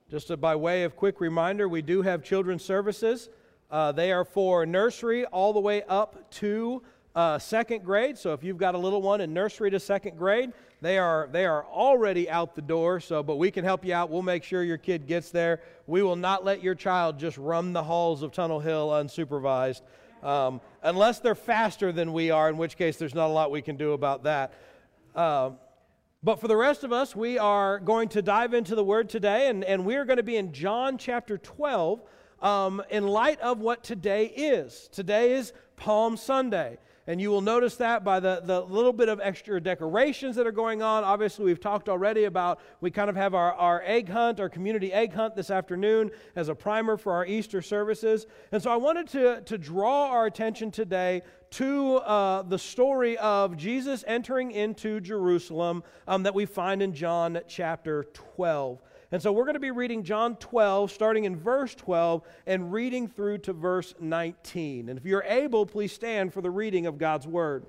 Just by way of quick reminder, we do have children's services. They are for nursery all the way up to second grade. So if you've got a little one in nursery to second grade, they are already out the door. But we can help you out. We'll make sure your kid gets there. We will not let your child just run the halls of Tunnel Hill unsupervised, unless they're faster than we are, in which case there's not a lot we can do about that. But for the rest of us, we are going to dive into the Word today, and we are going to be in John chapter 12 in light of what today is. Today is Palm Sunday, and you will notice that by the little bit of extra decorations that are going on. Obviously, we've talked already about, we kind of have our egg hunt, our community egg hunt this afternoon as a primer for our Easter services. And so I wanted to draw our attention today to the story of Jesus entering into Jerusalem that we find in John chapter 12. And so we're going to be reading John 12, starting in verse 12, and reading through to verse 19. And if you're able, please stand for the reading of God's Word.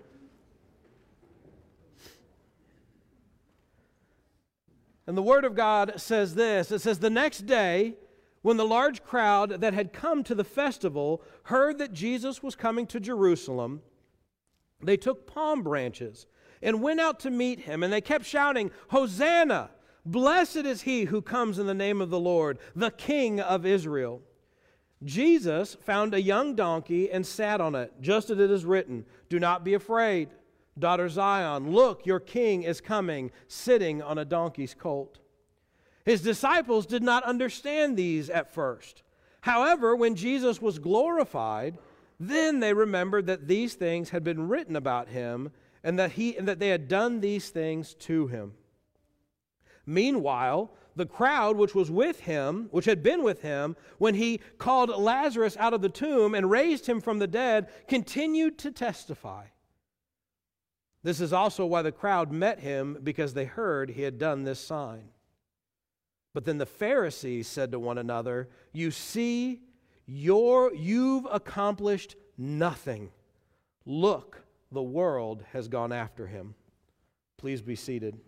And the Word of God says this. It says, "The next day, when the large crowd that had come to the festival heard that Jesus was coming to Jerusalem, they took palm branches and went out to meet him, and they kept shouting, 'Hosanna! Blessed is he who comes in the name of the Lord, the King of Israel.' Jesus found a young donkey and sat on it, just as it is written, 'Do not be afraid, daughter Zion. Look, your king is coming, sitting on a donkey's colt.' His disciples did not understand these at first. However, when Jesus was glorified, then they remembered that these things had been written about him, and that they had done these things to him. Meanwhile, the crowd which had been with him, when he called Lazarus out of the tomb and raised him from the dead, continued to testify. This is also why the crowd met him, because they heard he had done this sign. But then the Pharisees said to one another, 'You see, you've accomplished nothing. Look, the world has gone after him.'" Please be seated.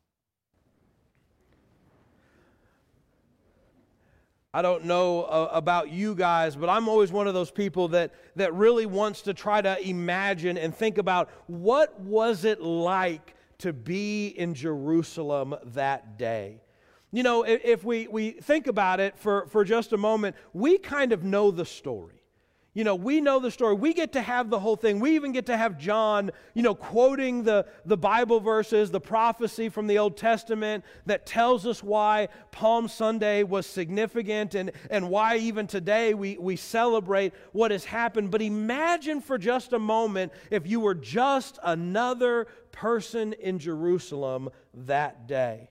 I don't know about you guys, but I'm always one of those people that really wants to try to imagine and think about what was it like to be in Jerusalem that day. You know, if we think about it for just a moment, we kind of know the story. You know, we know the story. We get to have the whole thing. We even get to have John, quoting the Bible verses, the prophecy from the Old Testament that tells us why Palm Sunday was significant and why even today we celebrate what has happened. But imagine for just a moment if you were just another person in Jerusalem that day.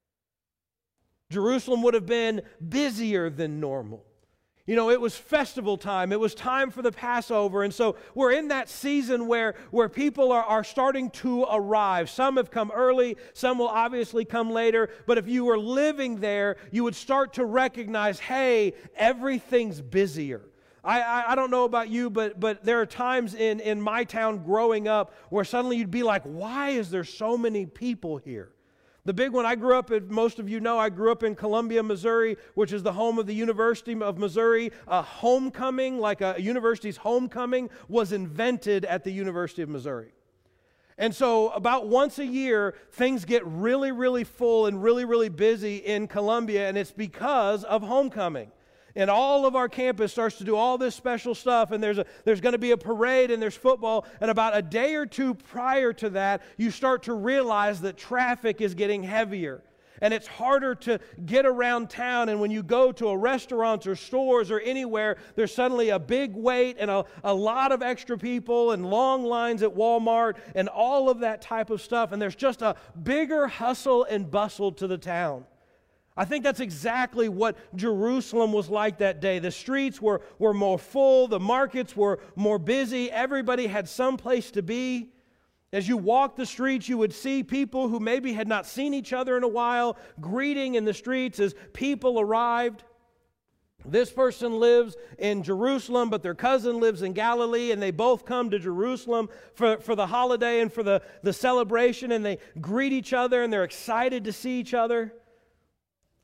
Jerusalem would have been busier than normal. It was festival time. It was time for the Passover. And so we're in that season where people are starting to arrive. Some have come early. Some will obviously come later. But if you were living there, you would start to recognize, hey, everything's busier. I don't know about you, but there are times in my town growing up where suddenly you'd be like, why is there so many people here? The big one, I grew up in, most of you know, I grew up in Columbia, Missouri, which is the home of the University of Missouri. A homecoming, like a university's homecoming, was invented at the University of Missouri. And so about once a year, things get really, really full and really, really busy in Columbia, and it's because of homecoming. And all of our campus starts to do all this special stuff, and there's going to be a parade, and there's football. And about a day or two prior to that, you start to realize that traffic is getting heavier. And it's harder to get around town. And when you go to a restaurant or stores or anywhere, there's suddenly a big wait and a lot of extra people and long lines at Walmart and all of that type of stuff. And there's just a bigger hustle and bustle to the town. I think that's exactly what Jerusalem was like that day. The streets were more full. The markets were more busy. Everybody had some place to be. As you walked the streets, you would see people who maybe had not seen each other in a while, greeting in the streets as people arrived. This person lives in Jerusalem, but their cousin lives in Galilee, and they both come to Jerusalem for the holiday and for the celebration, and they greet each other, and they're excited to see each other.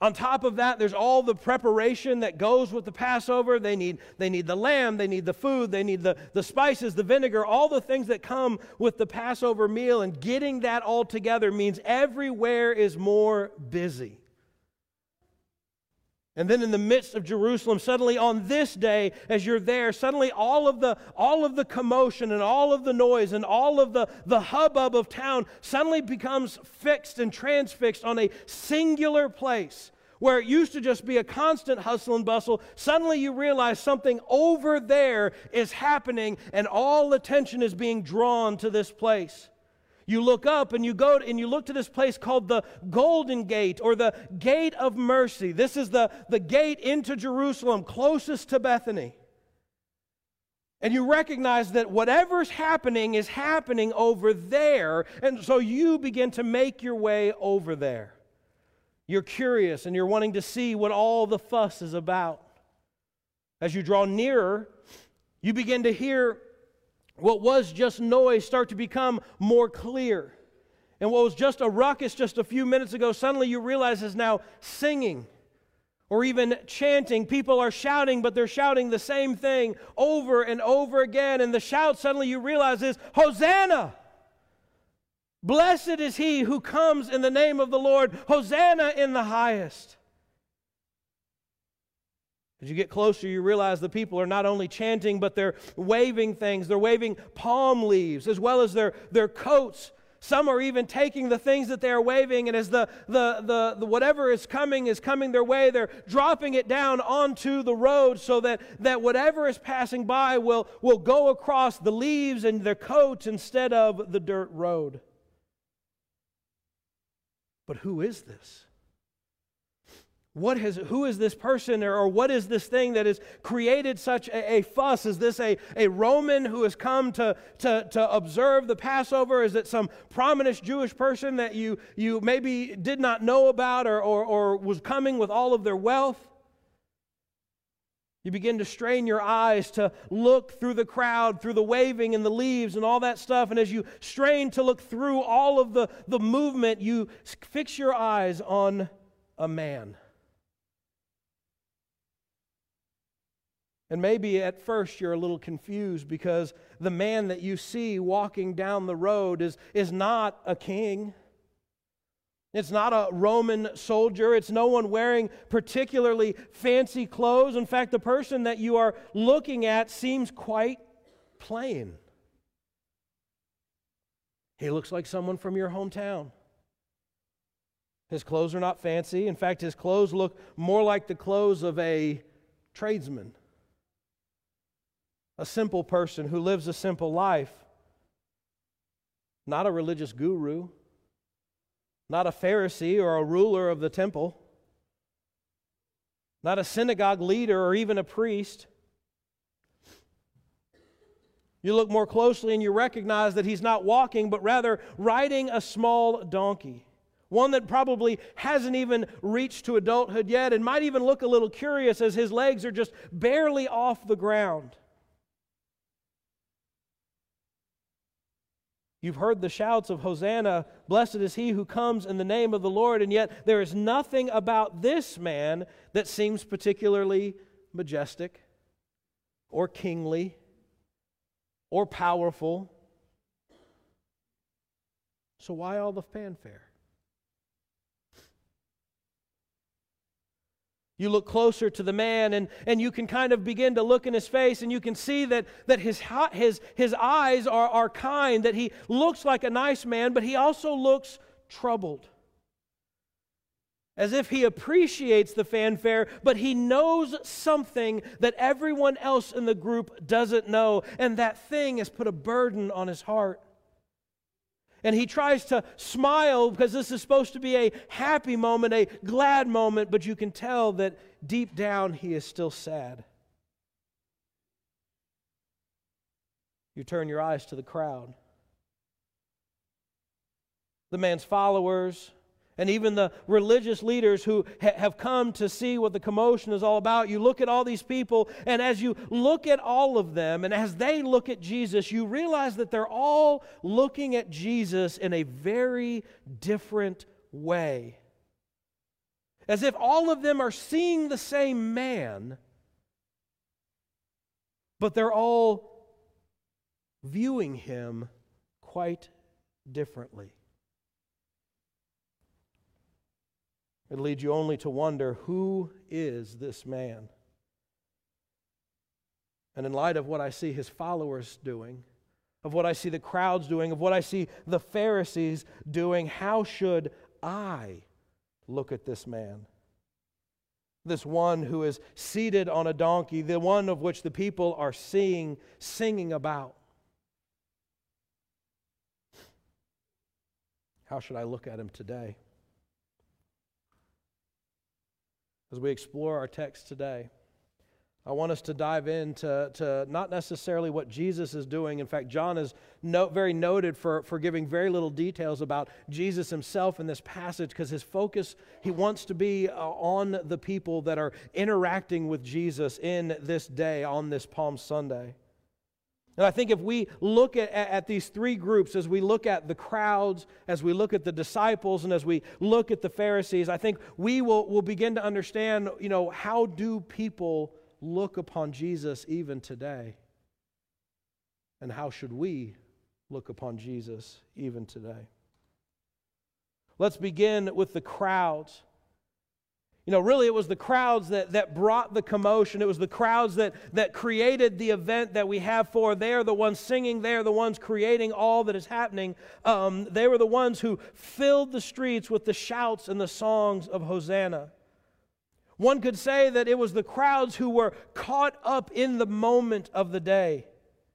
On top of that, there's all the preparation that goes with the Passover. They need the lamb, they need the food, they need the spices, the vinegar, all the things that come with the Passover meal. And getting that all together means everywhere is more busy. And then in the midst of Jerusalem, suddenly on this day, as you're there, suddenly all of the commotion and all of the noise and all of the hubbub of town suddenly becomes fixed and transfixed on a singular place. Where it used to just be a constant hustle and bustle, suddenly you realize something over there is happening and all attention is being drawn to this place. You look up and you go and you look to this place called the Golden Gate, or the Gate of Mercy. This is the gate into Jerusalem, closest to Bethany. And you recognize that whatever's happening is happening over there, and so you begin to make your way over there. You're curious and you're wanting to see what all the fuss is about. As you draw nearer, you begin to hear what was just noise start to become more clear. And what was just a ruckus just a few minutes ago, suddenly you realize is now singing or even chanting. People are shouting, but they're shouting the same thing over and over again. And the shout, suddenly you realize, is Hosanna! Blessed is he who comes in the name of the Lord. Hosanna in the highest. As you get closer, you realize the people are not only chanting, but they're waving things. They're waving palm leaves as well as their coats. Some are even taking the things that they are waving, and as the whatever is coming their way, they're dropping it down onto the road so that whatever is passing by will go across the leaves and their coats instead of the dirt road. But who is this? Who is this person, or what is this thing that has created such a fuss? Is this a Roman who has come to observe the Passover? Is it some prominent Jewish person that you maybe did not know about or was coming with all of their wealth? You begin to strain your eyes to look through the crowd, through the waving and the leaves and all that stuff. And as you strain to look through all of the movement, you fix your eyes on a man. And maybe at first you're a little confused because the man that you see walking down the road is not a king. It's not a Roman soldier. It's no one wearing particularly fancy clothes. In fact, the person that you are looking at seems quite plain. He looks like someone from your hometown. His clothes are not fancy. In fact, his clothes look more like the clothes of a tradesman. A simple person who lives a simple life. Not a religious guru. Not a Pharisee or a ruler of the temple. Not a synagogue leader or even a priest. You look more closely and you recognize that he's not walking, but rather riding a small donkey. One that probably hasn't even reached to adulthood yet and might even look a little curious as his legs are just barely off the ground. You've heard the shouts of Hosanna, blessed is he who comes in the name of the Lord, and yet there is nothing about this man that seems particularly majestic or kingly or powerful. So why all the fanfare? You look closer to the man and you can kind of begin to look in his face, and you can see that his eyes are kind, that he looks like a nice man, but he also looks troubled. As if he appreciates the fanfare, but he knows something that everyone else in the group doesn't know, and that thing has put a burden on his heart. And he tries to smile because this is supposed to be a happy moment, a glad moment, but you can tell that deep down he is still sad. You turn your eyes to the crowd. The man's followers and even the religious leaders who have come to see what the commotion is all about. You look at all these people, and as you look at all of them, and as they look at Jesus, you realize that they're all looking at Jesus in a very different way. As if all of them are seeing the same man, but they're all viewing him quite differently. It leads you only to wonder, who is this man? And in light of what I see his followers doing, of what I see the crowds doing, of what I see the Pharisees doing, how should I look at this man? This one who is seated on a donkey, the one of which the people are singing about. How should I look at him today? As we explore our text today, I want us to dive into not necessarily what Jesus is doing. In fact, John is very noted for giving very little details about Jesus himself in this passage, because his focus, he wants to be on the people that are interacting with Jesus in this day, on this Palm Sunday. And I think if we look at these three groups, as we look at the crowds, as we look at the disciples, and as we look at the Pharisees, I think we will begin to understand, how do people look upon Jesus even today? And how should we look upon Jesus even today? Let's begin with the crowds. Really it was the crowds that brought the commotion. It was the crowds that created the event that we have for. They're the ones singing. They're the ones creating all that is happening. They were the ones who filled the streets with the shouts and the songs of Hosanna. One could say that it was the crowds who were caught up in the moment of the day.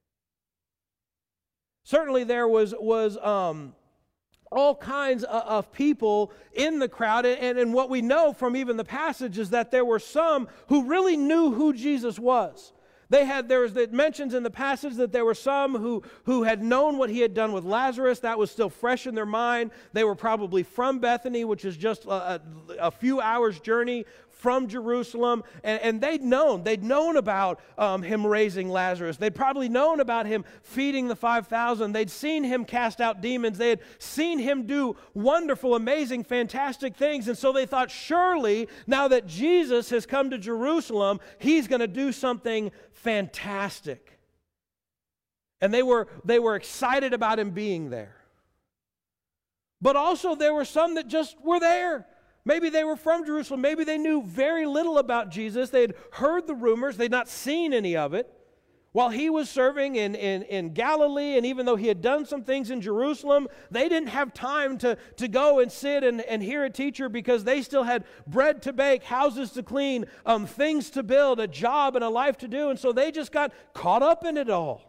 Certainly there was all kinds of people in the crowd, and what we know from even the passage is that there were some who really knew who Jesus was. It mentions in the passage that there were some who had known what he had done with Lazarus. That was still fresh in their mind. They were probably from Bethany, which is just a few hours' journey from Jerusalem, and they'd known about him raising Lazarus. They'd probably known about him feeding the 5,000. They'd seen him cast out demons. They had seen him do wonderful, amazing, fantastic things, and so they thought, surely, now that Jesus has come to Jerusalem, he's going to do something fantastic. And they were excited about him being there. But also there were some that just were there. Maybe they were from Jerusalem. Maybe they knew very little about Jesus. They had heard the rumors. They'd not seen any of it. While he was serving in Galilee, and even though he had done some things in Jerusalem, they didn't have time to go and sit and hear a teacher, because they still had bread to bake, houses to clean, things to build, a job and a life to do. And so they just got caught up in it all.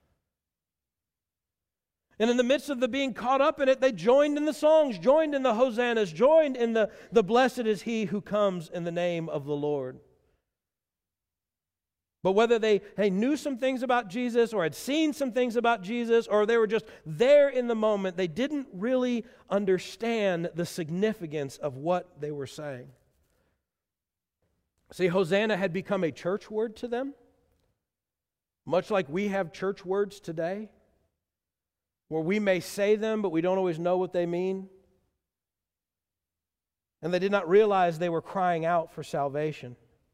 And in the midst of the being caught up in it, they joined in the songs, joined in the hosannas, joined in the blessed is he who comes in the name of the Lord. But whether they knew some things about Jesus, or had seen some things about Jesus, or they were just there in the moment, they didn't really understand the significance of what they were saying. See, Hosanna had become a church word to them, much like we have church words today, where we may say them, but we don't always know what they mean. And they did not realize they were crying out for salvation.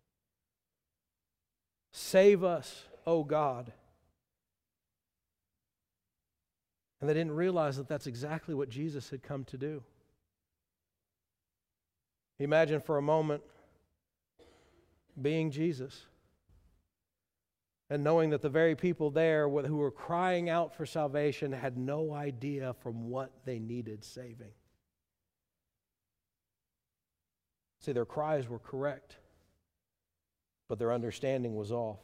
Save us, O God. And they didn't realize that that's exactly what Jesus had come to do. Imagine for a moment being Jesus and knowing that the very people there who were crying out for salvation had no idea from what they needed saving. See, their cries were correct, but their understanding was off.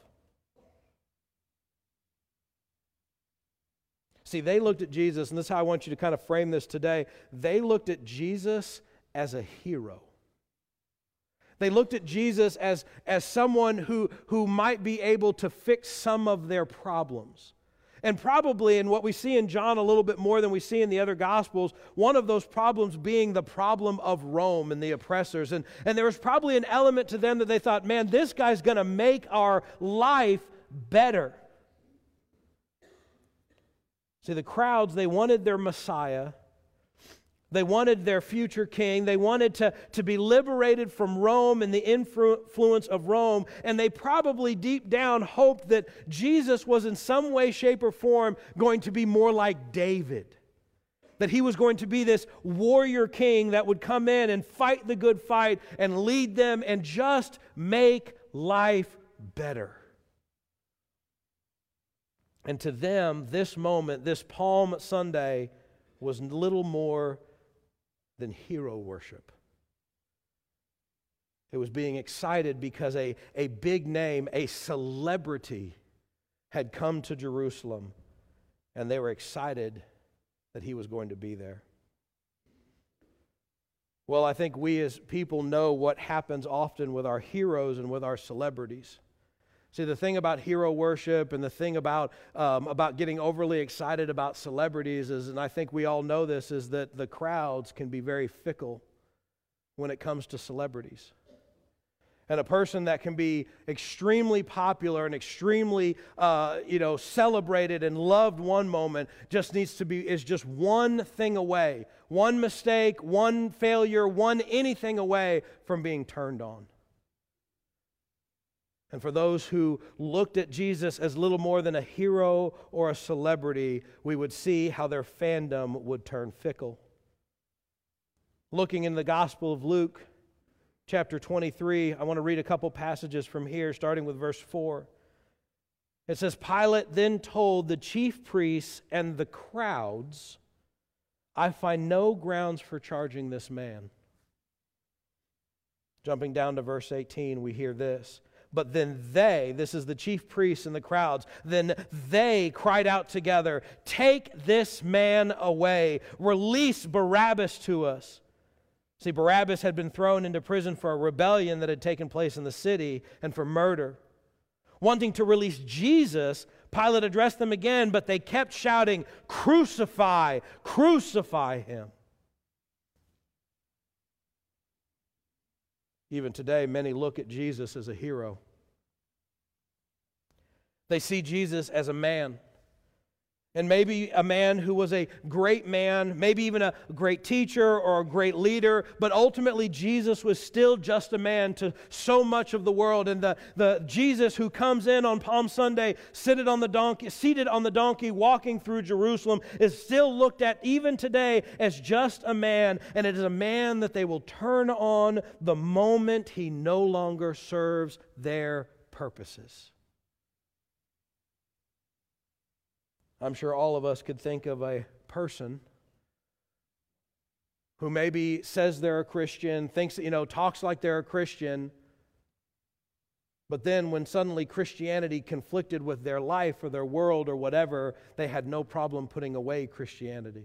See, they looked at Jesus, and this is how I want you to kind of frame this today. They looked at Jesus as a hero. They looked at Jesus as someone who might be able to fix some of their problems. And probably, in what we see in John a little bit more than we see in the other Gospels, one of those problems being the problem of Rome and the oppressors. And there was probably an element to them that they thought, man, this guy's going to make our life better. See, the crowds, they wanted their Messiah. They wanted their future king. They wanted to be liberated from Rome and the influence of Rome. And they probably deep down hoped that Jesus was in some way, shape, or form going to be more like David. That he was going to be this warrior king that would come in and fight the good fight and lead them and just make life better. And to them, this moment, this Palm Sunday, was little more than hero worship. It was being excited because a big name, a celebrity, had come to Jerusalem, and they were excited that he was going to be there. Well, I think we as people know what happens often with our heroes and with our celebrities. See, the thing about hero worship and the thing about getting overly excited about celebrities is, and I think we all know this, is that the crowds can be very fickle when it comes to celebrities. And a person that can be extremely popular and extremely, celebrated and loved one moment is just one thing away, one mistake, one failure, one anything away from being turned on. And for those who looked at Jesus as little more than a hero or a celebrity, we would see how their fandom would turn fickle. Looking in the Gospel of Luke, chapter 23, I want to read a couple passages from here, starting with verse 4. It says, Pilate then told the chief priests and the crowds, I find no grounds for charging this man. Jumping down to verse 18, we hear this. But then they, this is the chief priests and the crowds, then they cried out together, take this man away, release Barabbas to us. See, Barabbas had been thrown into prison for a rebellion that had taken place in the city and for murder. Wanting to release Jesus, Pilate addressed them again, but they kept shouting, crucify, crucify him. Even today, many look at Jesus as a hero. They see Jesus as a man. And maybe a man who was a great man, maybe even a great teacher or a great leader, but ultimately Jesus was still just a man to so much of the world. And the Jesus who comes in on Palm Sunday, seated on the donkey, walking through Jerusalem, is still looked at even today as just a man. And it is a man that they will turn on the moment he no longer serves their purposes. I'm sure all of us could think of a person who maybe says they're a Christian, talks like they're a Christian, but then when suddenly Christianity conflicted with their life or their world or whatever, they had no problem putting away Christianity.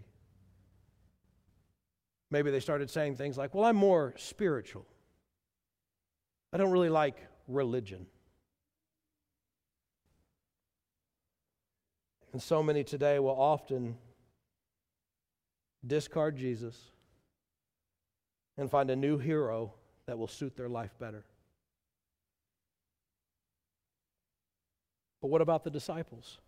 Maybe they started saying things like, well, I'm more spiritual. I don't really like religion. And so many today will often discard Jesus and find a new hero that will suit their life better. But what about the disciples?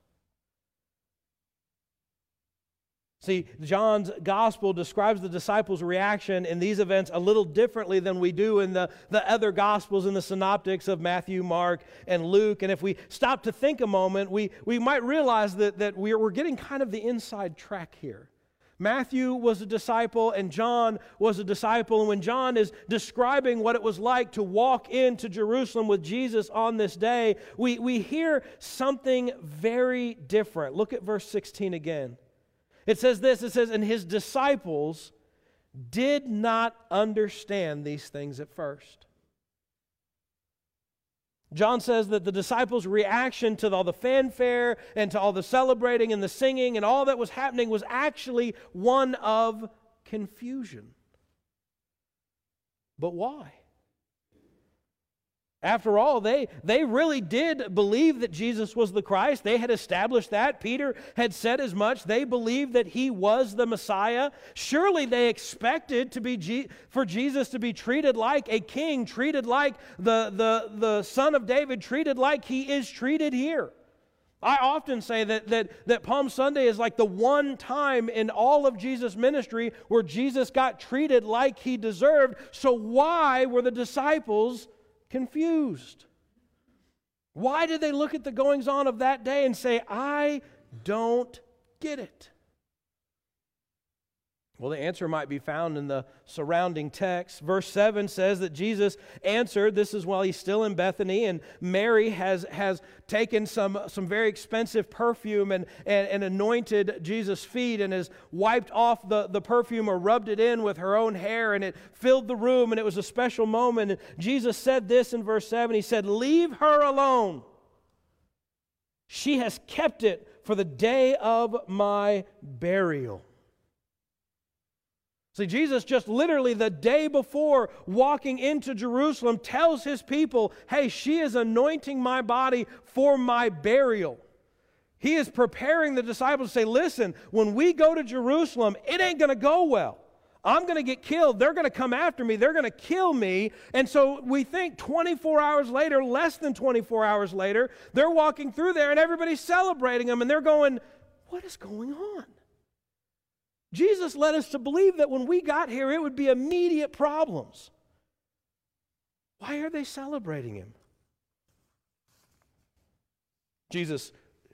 See, John's gospel describes the disciples' reaction in these events a little differently than we do in the other gospels in the synoptics of Matthew, Mark, and Luke. And if we stop to think a moment, we might realize that we're getting kind of the inside track here. Matthew was a disciple and John was a disciple. And when John is describing what it was like to walk into Jerusalem with Jesus on this day, we hear something very different. Look at verse 16 again. It says this, and his disciples did not understand these things at first. John says that the disciples' reaction to all the fanfare and to all the celebrating and the singing and all that was happening was actually one of confusion. But why? After all, they really did believe that Jesus was the Christ. They had established that. Peter had said as much. They believed that he was the Messiah. Surely they expected for Jesus to be treated like a king, treated like the Son of David, treated like he is treated here. I often say that Palm Sunday is like the one time in all of Jesus' ministry where Jesus got treated like he deserved. So why were the disciples confused? Why did they look at the goings-on of that day and say, I don't get it? Well, the answer might be found in the surrounding text. Verse 7 says that Jesus answered, this is while he's still in Bethany, and Mary has taken some very expensive perfume and anointed Jesus' feet and has wiped off the perfume or rubbed it in with her own hair, and it filled the room, and it was a special moment. And Jesus said this in verse 7, he said, leave her alone. She has kept it for the day of my burial. See, Jesus just literally the day before walking into Jerusalem tells his people, hey, she is anointing my body for my burial. He is preparing the disciples to say, listen, when we go to Jerusalem, it ain't going to go well. I'm going to get killed. They're going to come after me. They're going to kill me. And so we think 24 hours later, less than 24 hours later, they're walking through there and everybody's celebrating them and they're going, what is going on? Jesus led us to believe that when we got here, it would be immediate problems. Why are they celebrating him? Jesus'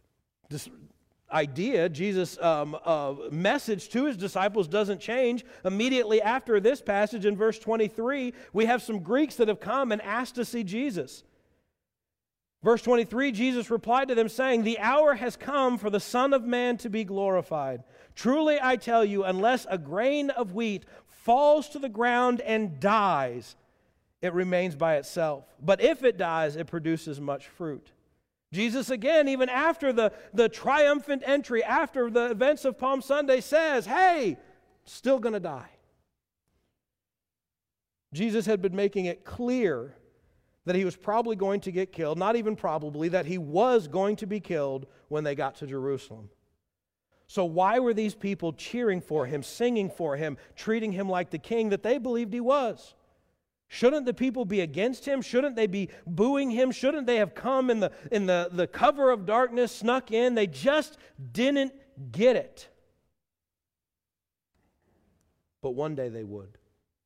message to his disciples doesn't change. Immediately after this passage in verse 23, we have some Greeks that have come and asked to see Jesus. Verse 23, Jesus replied to them saying, the hour has come for the Son of Man to be glorified. Truly I tell you, unless a grain of wheat falls to the ground and dies, it remains by itself. But if it dies, it produces much fruit. Jesus again, even after the triumphant entry, after the events of Palm Sunday, says, hey, still going to die. Jesus had been making it clear that he was probably going to get killed, not even probably, that he was going to be killed when they got to Jerusalem. So why were these people cheering for him, singing for him, treating him like the king that they believed he was? Shouldn't the people be against him? Shouldn't they be booing him? Shouldn't they have come in the cover of darkness, snuck in? They just didn't get it. But one day they would.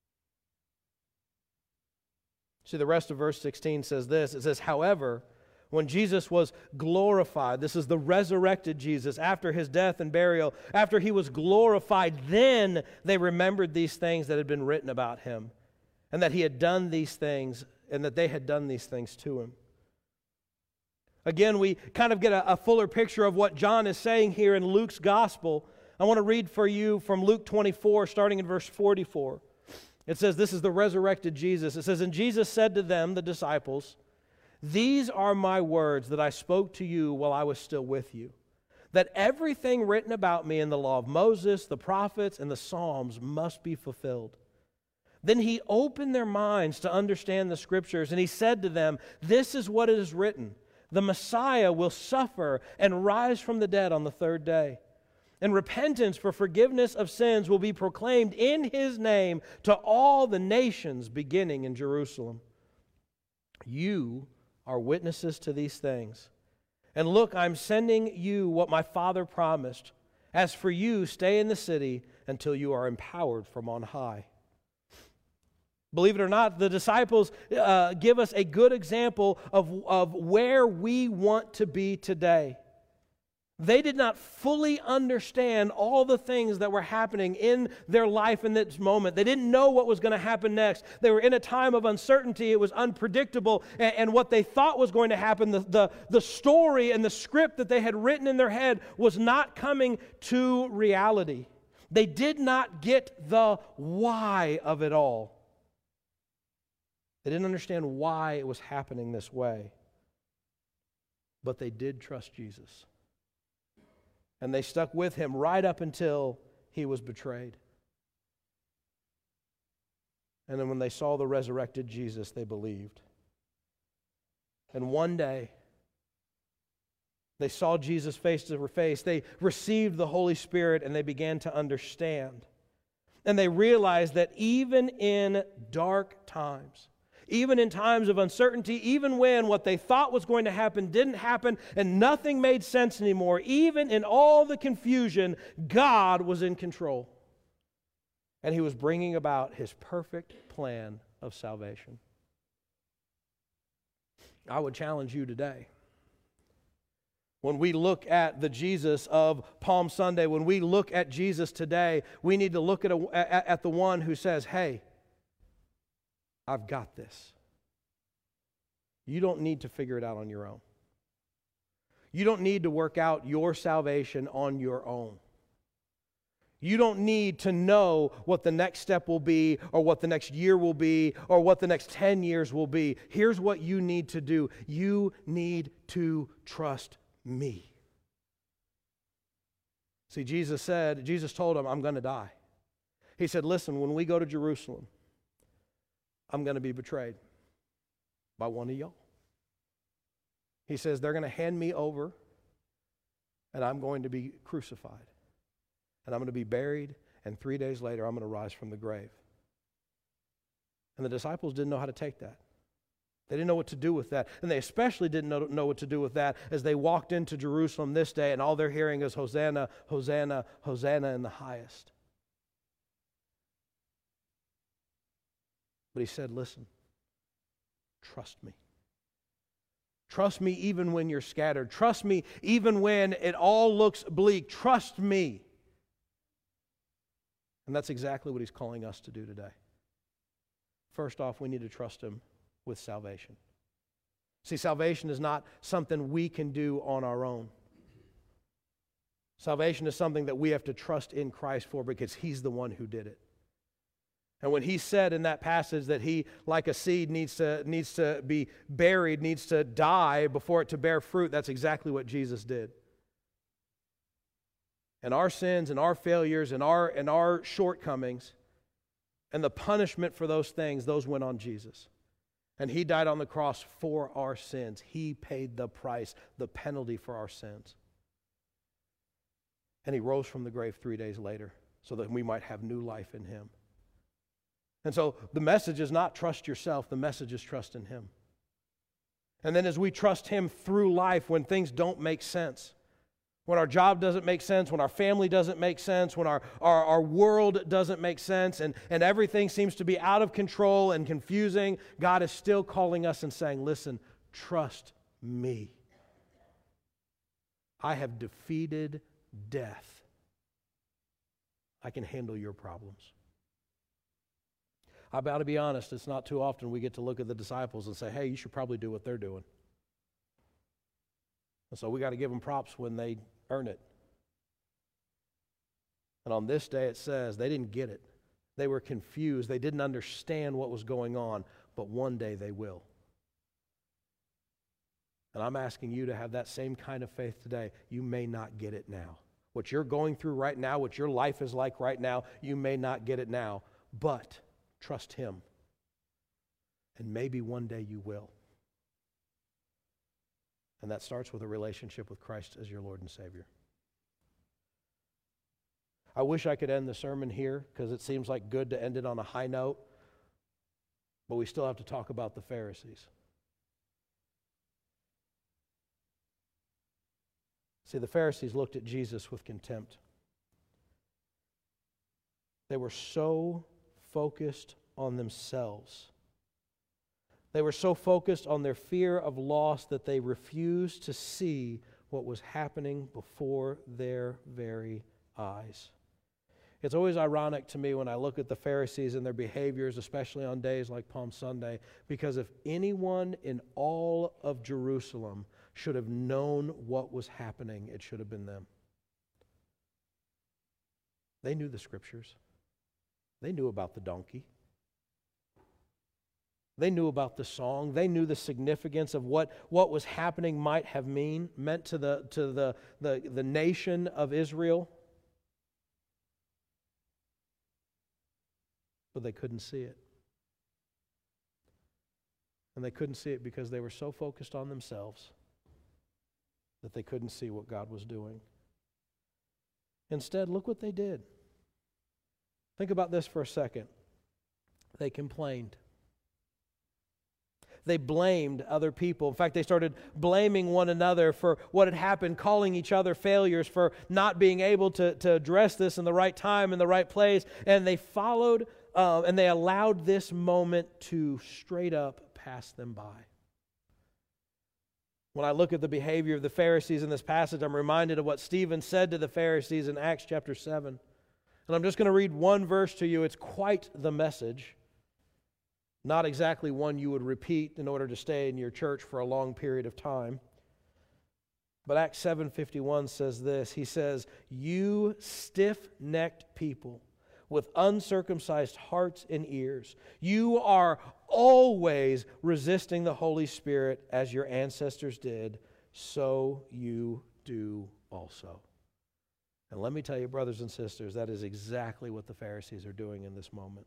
See, the rest of verse 16 says this. It says, however, when Jesus was glorified, this is the resurrected Jesus, after his death and burial, after he was glorified, then they remembered these things that had been written about him, and that he had done these things, and that they had done these things to him. Again, we kind of get a fuller picture of what John is saying here in Luke's gospel. I want to read for you from Luke 24, starting in verse 44. It says, this is the resurrected Jesus. It says, and Jesus said to them, the disciples, these are my words that I spoke to you while I was still with you, that everything written about me in the law of Moses, the prophets, and the Psalms must be fulfilled. Then he opened their minds to understand the Scriptures, and he said to them, this is what it is written, the Messiah will suffer and rise from the dead on the third day. And repentance for forgiveness of sins will be proclaimed in his name to all the nations, beginning in Jerusalem. You are witnesses to these things. And look, I'm sending you what my Father promised. As for you, stay in the city until you are empowered from on high. Believe it or not, the disciples give us a good example of where we want to be today. They did not fully understand all the things that were happening in their life in this moment. They didn't know what was going to happen next. They were in a time of uncertainty. It was unpredictable. And what they thought was going to happen, the story and the script that they had written in their head was not coming to reality. They did not get the why of it all. They didn't understand why it was happening this way. But they did trust Jesus. And they stuck with him right up until he was betrayed. And then when they saw the resurrected Jesus, they believed. And one day, they saw Jesus face to face. They received the Holy Spirit and they began to understand. And they realized that even in dark times, Even in times of uncertainty, even when what they thought was going to happen didn't happen and nothing made sense anymore, even in all the confusion, God was in control. And He was bringing about His perfect plan of salvation. I would challenge you today. When we look at the Jesus of Palm Sunday, when we look at Jesus today, we need to look at the one who says, hey, I've got this. You don't need to figure it out on your own. You don't need to work out your salvation on your own. You don't need to know what the next step will be, or what the next year will be, or what the next 10 years will be. Here's what you need to do. You need to trust me. See, Jesus told him, I'm going to die. He said, listen, when we go to Jerusalem, I'm going to be betrayed by one of y'all. He says, they're going to hand me over, and I'm going to be crucified. And I'm going to be buried, and 3 days later, I'm going to rise from the grave. And the disciples didn't know how to take that. They didn't know what to do with that. And they especially didn't know what to do with that as they walked into Jerusalem this day, and all they're hearing is, Hosanna, Hosanna, Hosanna in the highest. But He said, listen, trust me. Trust me even when you're scattered. Trust me even when it all looks bleak. Trust me. And that's exactly what He's calling us to do today. First off, we need to trust Him with salvation. See, salvation is not something we can do on our own. Salvation is something that we have to trust in Christ for, because He's the one who did it. And when He said in that passage that He, like a seed, needs to be buried, needs to die before it to bear fruit, that's exactly what Jesus did. And our sins and our failures and our shortcomings and the punishment for those things, those went on Jesus. And He died on the cross for our sins. He paid the price, the penalty for our sins. And He rose from the grave 3 days later so that we might have new life in Him. And so the message is not trust yourself, the message is trust in Him. And then as we trust Him through life when things don't make sense, when our job doesn't make sense, when our family doesn't make sense, when our world doesn't make sense, and everything seems to be out of control and confusing, God is still calling us and saying, listen, trust me. I have defeated death. I can handle your problems. I've got to be honest, it's not too often we get to look at the disciples and say, hey, you should probably do what they're doing. And so we got to give them props when they earn it. And on this day it says they didn't get it. They were confused. They didn't understand what was going on, but one day they will. And I'm asking you to have that same kind of faith today. You may not get it now. What you're going through right now, what your life is like right now, you may not get it now, but trust Him. And maybe one day you will. And that starts with a relationship with Christ as your Lord and Savior. I wish I could end the sermon here because it seems like good to end it on a high note, but we still have to talk about the Pharisees. See, the Pharisees looked at Jesus with contempt. They were so focused on themselves. They were so focused on their fear of loss that they refused to see what was happening before their very eyes. It's always ironic to me when I look at the Pharisees and their behaviors, especially on days like Palm Sunday, because if anyone in all of Jerusalem should have known what was happening, it should have been them. They knew the Scriptures. They knew about the donkey. They knew about the song. They knew the significance of what was happening might have meant to the nation of Israel. But they couldn't see it. And they couldn't see it because they were so focused on themselves that they couldn't see what God was doing. Instead, look what they did. Think about this for a second. They complained. They blamed other people. In fact, they started blaming one another for what had happened, calling each other failures for not being able to address this in the right time, in the right place. And they followed and they allowed this moment to straight up pass them by. When I look at the behavior of the Pharisees in this passage, I'm reminded of what Stephen said to the Pharisees in Acts chapter 7. And I'm just going to read one verse to you. It's quite the message. Not exactly one you would repeat in order to stay in your church for a long period of time. But Acts 7:51 says this. He says, "You stiff-necked people with uncircumcised hearts and ears, you are always resisting the Holy Spirit as your ancestors did, so you do also." And let me tell you, brothers and sisters, that is exactly what the Pharisees are doing in this moment.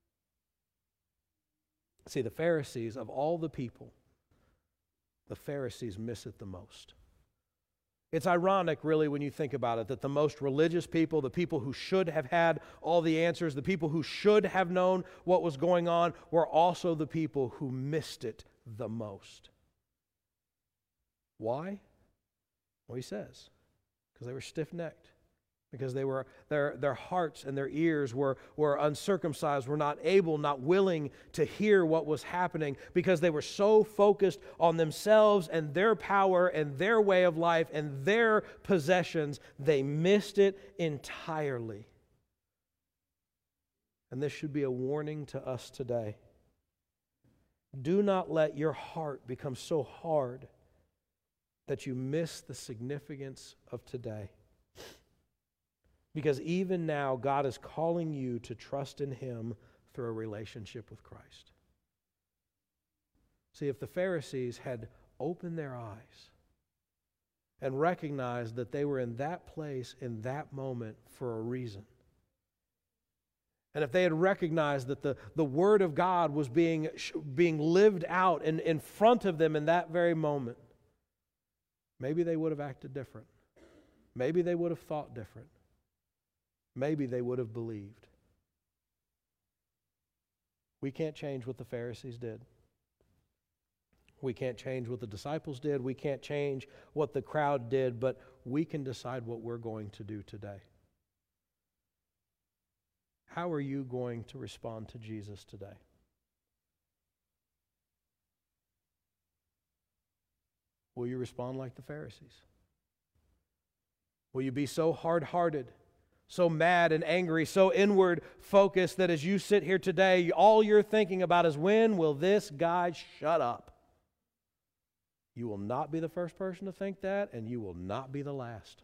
See, the Pharisees, of all the people, the Pharisees miss it the most. It's ironic, really, when you think about it, that the most religious people, the people who should have had all the answers, the people who should have known what was going on, were also the people who missed it the most. Why? Well, he says, because they were stiff-necked. Because they were their hearts and their ears were uncircumcised, were not able, not willing to hear what was happening, because they were so focused on themselves and their power and their way of life and their possessions, they missed it entirely. And this should be a warning to us today. Do not let your heart become so hard that you miss the significance of today. Because even now, God is calling you to trust in Him through a relationship with Christ. See, if the Pharisees had opened their eyes and recognized that they were in that place in that moment for a reason, and if they had recognized that the Word of God was being lived out in front of them in that very moment, maybe they would have acted different. Maybe they would have thought different. Maybe they would have believed. We can't change what the Pharisees did. We can't change what the disciples did. We can't change what the crowd did, but we can decide what we're going to do today. How are you going to respond to Jesus today? Will you respond like the Pharisees? Will you be so hard-hearted, so mad and angry, so inward focused that as you sit here today, all you're thinking about is, when will this guy shut up? You will not be the first person to think that, and you will not be the last.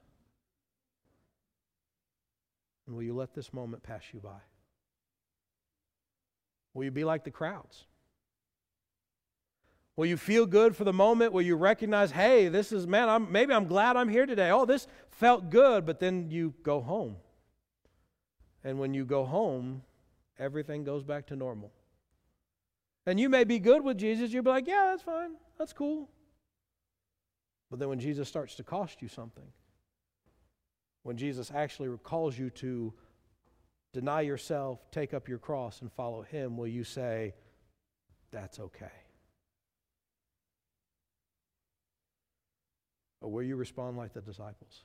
And will you let this moment pass you by? Will you be like the crowds? Will you feel good for the moment? Will you recognize, hey, this is, man, maybe I'm glad I'm here today. Oh, this felt good, but then you go home. And when you go home, everything goes back to normal. And you may be good with Jesus. You'll be like, yeah, that's fine. That's cool. But then when Jesus starts to cost you something, when Jesus actually calls you to deny yourself, take up your cross, and follow Him, will you say, that's okay? Or will you respond like the disciples?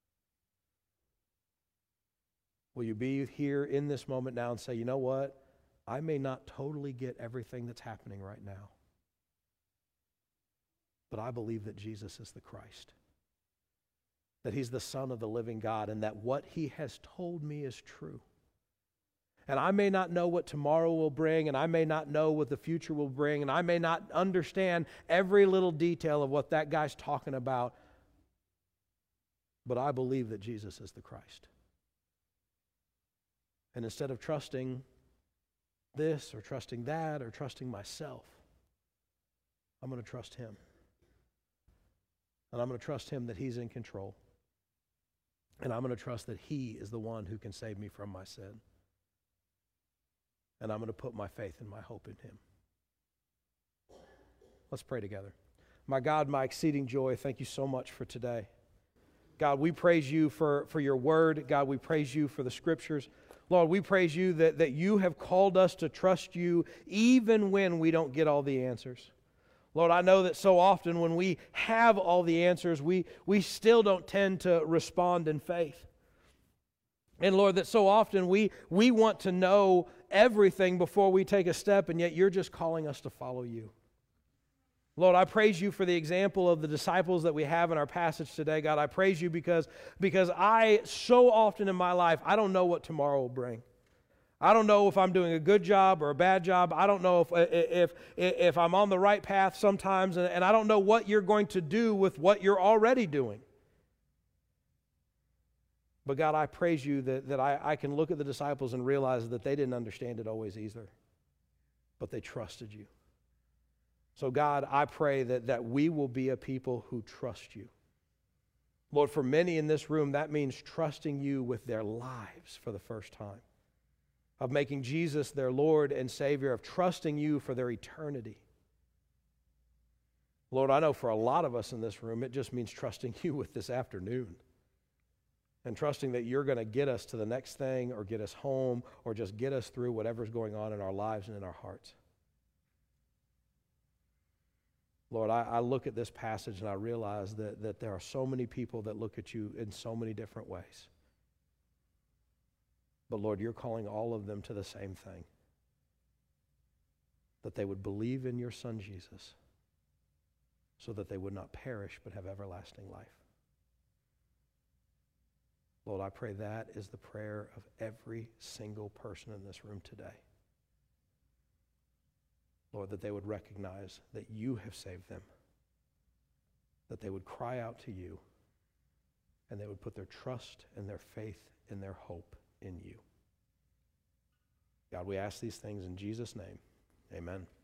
Will you be here in this moment now and say, you know what? I may not totally get everything that's happening right now, but I believe that Jesus is the Christ, that He's the Son of the living God, and that what He has told me is true. And I may not know what tomorrow will bring, and I may not know what the future will bring, and I may not understand every little detail of what that guy's talking about, but I believe that Jesus is the Christ. And instead of trusting this or trusting that or trusting myself, I'm going to trust Him. And I'm going to trust Him that He's in control. And I'm going to trust that He is the one who can save me from my sin. And I'm going to put my faith and my hope in Him. Let's pray together. My God, my exceeding joy, thank you so much for today. God, we praise you for your word. God, we praise you for the scriptures. Lord, we praise you that you have called us to trust you even when we don't get all the answers. Lord, I know that so often when we have all the answers, we still don't tend to respond in faith. And Lord, that so often we want to know everything before we take a step, and yet you're just calling us to follow you. Lord, I praise you for the example of the disciples that we have in our passage today. God, I praise you because I, so often in my life, I don't know what tomorrow will bring. I don't know if I'm doing a good job or a bad job. I don't know if I'm on the right path sometimes, and I don't know what you're going to do with what you're already doing. But God, I praise you that I can look at the disciples and realize that they didn't understand it always either, but they trusted you. So God, I pray that we will be a people who trust you. Lord, for many in this room, that means trusting you with their lives for the first time, of making Jesus their Lord and Savior, of trusting you for their eternity. Lord, I know for a lot of us in this room, it just means trusting you with this afternoon and trusting that you're going to get us to the next thing or get us home or just get us through whatever's going on in our lives and in our hearts. Lord, I look at this passage and I realize that there are so many people that look at you in so many different ways. But Lord, you're calling all of them to the same thing, that they would believe in your Son Jesus so that they would not perish but have everlasting life. Lord, I pray that is the prayer of every single person in this room today. Lord, that they would recognize that you have saved them, that they would cry out to you, and they would put their trust and their faith and their hope in you. God, we ask these things in Jesus' name. Amen.